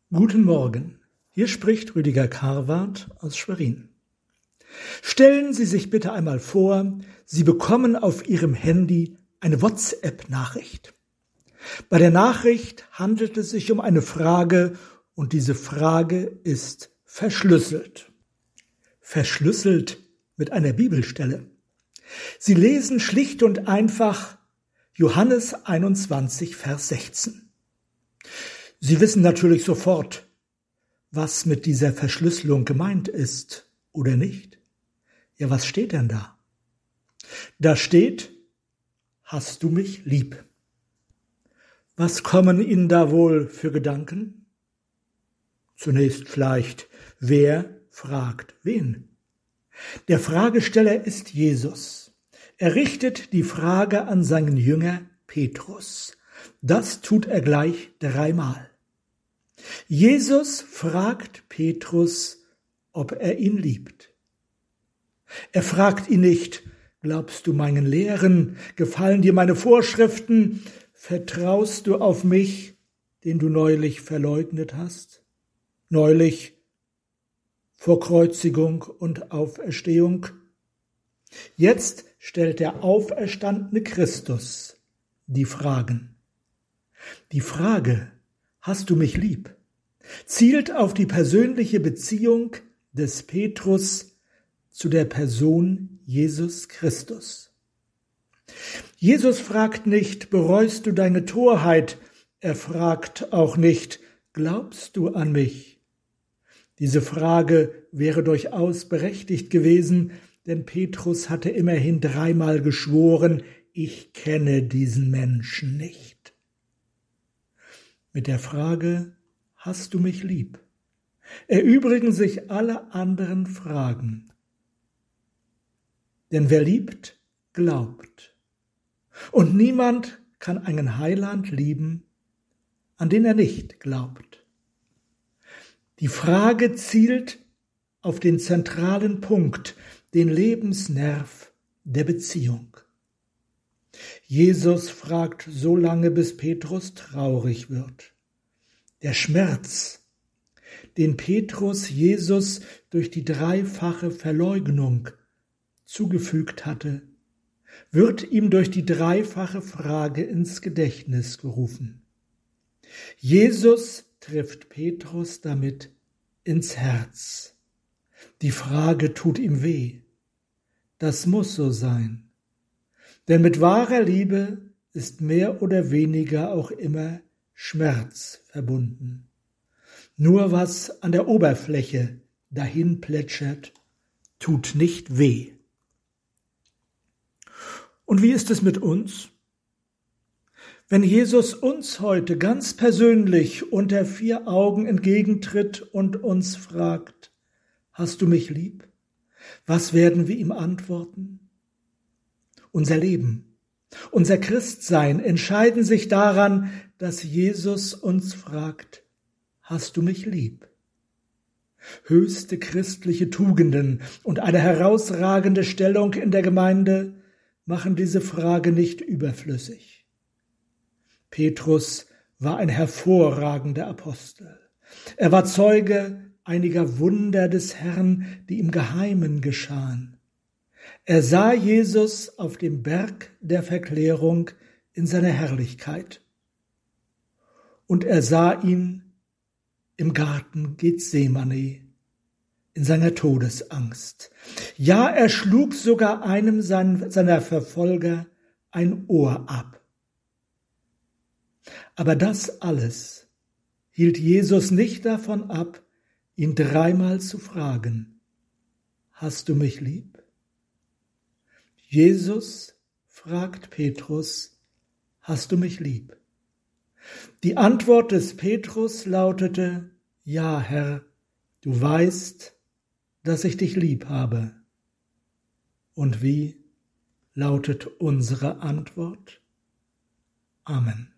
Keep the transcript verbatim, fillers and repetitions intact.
Guten Morgen, hier spricht Rüdiger Karwart aus Schwerin. Stellen Sie sich bitte einmal vor, Sie bekommen auf Ihrem Handy eine WhatsApp-Nachricht. Bei der Nachricht handelt es sich um eine Frage und diese Frage ist verschlüsselt. Verschlüsselt mit einer Bibelstelle. Sie lesen schlicht und einfach Johannes einundzwanzig, Vers sechzehn. Sie wissen natürlich sofort, was mit dieser Verschlüsselung gemeint ist, oder nicht? Ja, was steht denn da? Da steht, hast du mich lieb? Was kommen Ihnen da wohl für Gedanken? Zunächst vielleicht, wer fragt wen? Der Fragesteller ist Jesus. Er richtet die Frage an seinen Jünger Petrus. Das tut er gleich dreimal. Jesus fragt Petrus, ob er ihn liebt. Er fragt ihn nicht, glaubst du meinen Lehren, gefallen dir meine Vorschriften, vertraust du auf mich, den du neulich verleugnet hast? Neulich vor Kreuzigung und Auferstehung? Jetzt stellt der auferstandene Christus die Fragen. Die Frage, hast du mich lieb, zielt auf die persönliche Beziehung des Petrus zu der Person Jesus Christus. Jesus fragt nicht, bereust du deine Torheit? Er fragt auch nicht, glaubst du an mich? Diese Frage wäre durchaus berechtigt gewesen, denn Petrus hatte immerhin dreimal geschworen, ich kenne diesen Menschen nicht. Mit der Frage, hast du mich lieb, erübrigen sich alle anderen Fragen. Denn wer liebt, glaubt. Und niemand kann einen Heiland lieben, an den er nicht glaubt. Die Frage zielt auf den zentralen Punkt, den Lebensnerv der Beziehung. Jesus fragt so lange, bis Petrus traurig wird. Der Schmerz, den Petrus Jesus durch die dreifache Verleugnung zugefügt hatte, wird ihm durch die dreifache Frage ins Gedächtnis gerufen. Jesus trifft Petrus damit ins Herz. Die Frage tut ihm weh. Das muss so sein. Denn mit wahrer Liebe ist mehr oder weniger auch immer Schmerz verbunden. Nur was an der Oberfläche dahin plätschert, tut nicht weh. Und wie ist es mit uns? Wenn Jesus uns heute ganz persönlich unter vier Augen entgegentritt und uns fragt, hast du mich lieb? Was werden wir ihm antworten? Unser Leben, unser Christsein entscheiden sich daran, dass Jesus uns fragt, hast du mich lieb? Höchste christliche Tugenden und eine herausragende Stellung in der Gemeinde machen diese Frage nicht überflüssig. Petrus war ein hervorragender Apostel. Er war Zeuge einiger Wunder des Herrn, die im Geheimen geschahen. Er sah Jesus auf dem Berg der Verklärung in seiner Herrlichkeit. Und er sah ihn im Garten Gethsemane in seiner Todesangst. Ja, er schlug sogar einem seiner Verfolger ein Ohr ab. Aber das alles hielt Jesus nicht davon ab, ihn dreimal zu fragen, hast du mich lieb? Jesus fragt Petrus, hast du mich lieb? Die Antwort des Petrus lautete, ja, Herr, du weißt, dass ich dich lieb habe. Und wie lautet unsere Antwort? Amen.